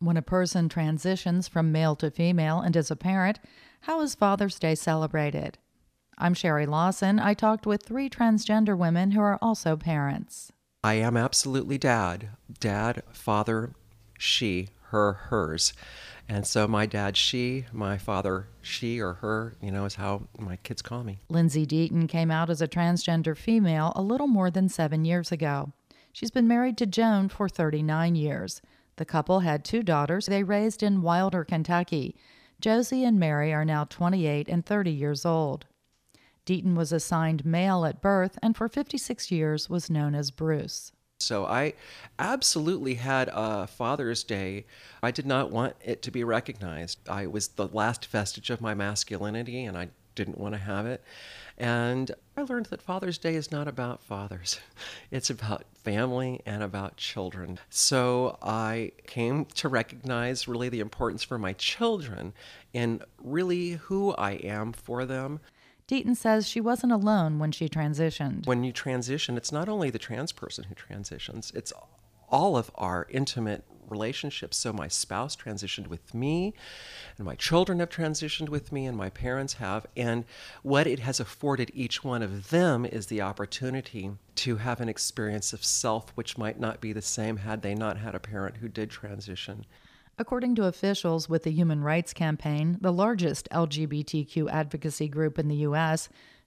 When a person transitions from male to female and is a parent, how is Father's Day celebrated? I'm Sherry Lawson. I talked with 3 transgender women who are also parents. I am absolutely dad. Dad, father, she, her, hers. And so my dad, she, my father, she or her, is how my kids call me. Lindsay Deaton came out as a transgender female a little more than 7 years ago. She's been married to Joan for 39 years. The couple had 2 daughters they raised in Wilder, Kentucky. Josie and Mary are now 28 and 30 years old. Deaton was assigned male at birth and for 56 years was known as Bruce. So I absolutely had a Father's Day. I did not want it to be recognized. I was the last vestige of my masculinity, and I didn't want to have it. And I learned that Father's Day is not about fathers. It's about family and about children. So I came to recognize really the importance for my children and really who I am for them. Deaton says she wasn't alone when she transitioned. When you transition, it's not only the trans person who transitions, it's all of our intimate relationships. So my spouse transitioned with me, and my children have transitioned with me, and my parents have. And what it has afforded each one of them is the opportunity to have an experience of self which might not be the same had they not had a parent who did transition. According to officials with the Human Rights Campaign, the largest LGBTQ advocacy group in the U.S.,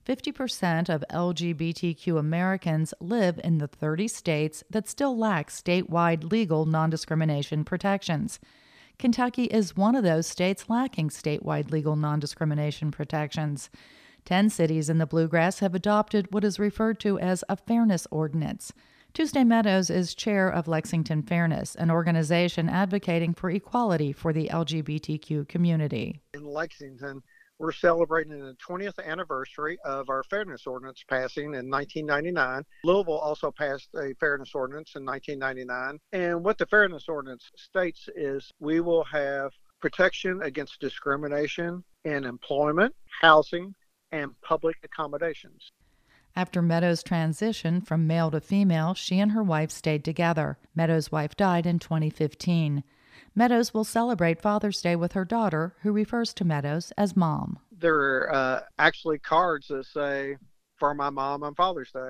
50% of LGBTQ Americans live in the 30 states that still lack statewide legal non-discrimination protections. Kentucky is one of those states lacking statewide legal non-discrimination protections. 10 cities in the Bluegrass have adopted what is referred to as a fairness ordinance. Tuesday Meadows is chair of Lexington Fairness, an organization advocating for equality for the LGBTQ community. In Lexington, we're celebrating the 20th anniversary of our fairness ordinance passing in 1999. Louisville also passed a fairness ordinance in 1999. And what the fairness ordinance states is we will have protection against discrimination in employment, housing, and public accommodations. After Meadows' transition from male to female, she and her wife stayed together. Meadows' wife died in 2015. Meadows will celebrate Father's Day with her daughter, who refers to Meadows as Mom. There are actually cards that say, "For my mom on Father's Day."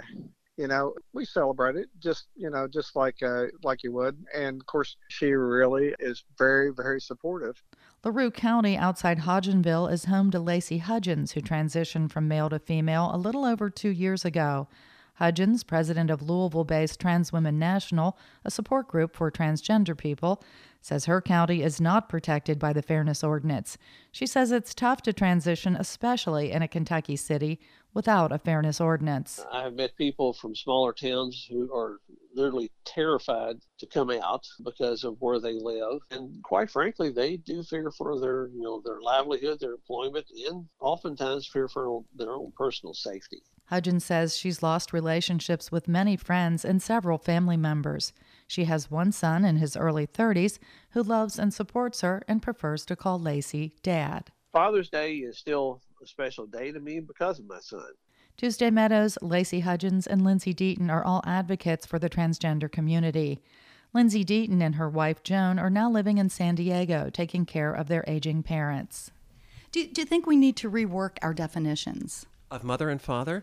We celebrate it just like you would. And of course, she really is very, very supportive. LaRue County outside Hodgenville is home to Lacey Hudgens, who transitioned from male to female a little over 2 years ago. Hudgens, president of Louisville-based Trans Women National, a support group for transgender people, says her county is not protected by the Fairness Ordinance. She says it's tough to transition, especially in a Kentucky city, without a Fairness Ordinance. I've met people from smaller towns who are literally terrified to come out because of where they live. And quite frankly, they do fear for their livelihood, their employment, and oftentimes fear for their own personal safety. Hudgens says she's lost relationships with many friends and several family members. She has one son in his early 30s who loves and supports her and prefers to call Lacey Dad. Father's Day is still a special day to me because of my son. Tuesday Meadows, Lacey Hudgens, and Lindsay Deaton are all advocates for the transgender community. Lindsay Deaton and her wife Joan are now living in San Diego, taking care of their aging parents. Do you think we need to rework our definitions? Of mother and father?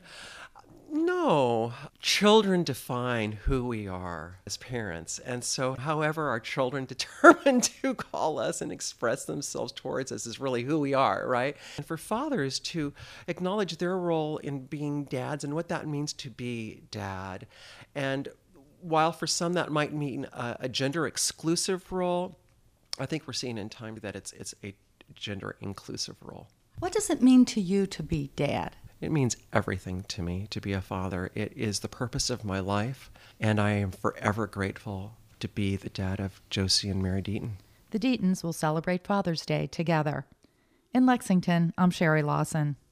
No. Children define who we are as parents. And so however our children determine to call us and express themselves towards us is really who we are, right? And for fathers to acknowledge their role in being dads and what that means to be dad. And while for some that might mean a gender-exclusive role, I think we're seeing in time that it's a gender-inclusive role. What does it mean to you to be dad? It means everything to me to be a father. It is the purpose of my life, and I am forever grateful to be the dad of Josie and Mary Deaton. The Deatons will celebrate Father's Day together. In Lexington, I'm Sherry Lawson.